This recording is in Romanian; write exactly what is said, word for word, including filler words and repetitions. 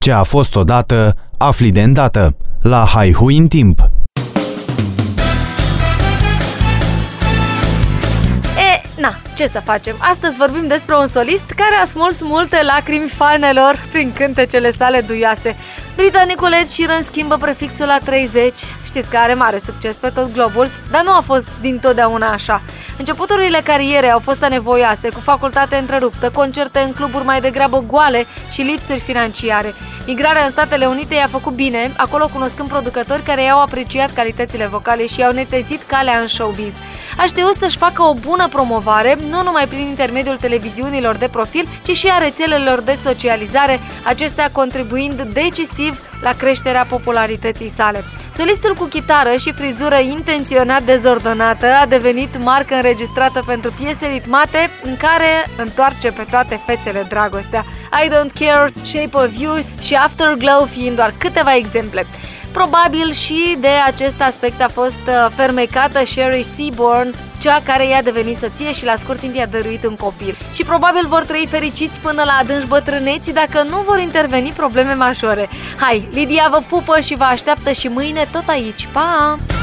Ce a fost odată, afli de îndată. La Haihui în timp. E, na, ce să facem? Astăzi vorbim despre un solist care a smuls multe lacrimi fanelor prin cântecele sale duioase. Britanicul Ed Sheeran schimbă prefixul la treizeci. Știți că are mare succes pe tot globul, dar nu a fost dintotdeauna așa. Începuturile carierei au fost anevoioase, cu facultate întreruptă, concerte în cluburi mai degrabă goale și lipsuri financiare. Migrarea în Statele Unite i-a făcut bine, acolo cunoscând producători care i-au apreciat calitățile vocale și i-au netezit calea în showbiz. A știut să-și facă o bună promovare, nu numai prin intermediul televiziunilor de profil, ci și a rețelelor de socializare, acestea contribuind decisiv la creșterea popularității sale. Solistul cu chitară și frizură intenționat dezordonată a devenit marcă înregistrată pentru piese ritmate în care întoarce pe toate fețele dragostea. I Don't Care, Shape of You și Afterglow fiind doar câteva exemple. Probabil și de acest aspect a fost fermecată Sherry Seaborn, cea care i-a devenit soție și la scurt timp i-a dăruit un copil. Și probabil vor trăi fericiți până la adânci bătrâneți dacă nu vor interveni probleme majore. Hai, Lidia vă pupă și vă așteaptă și mâine tot aici. Pa!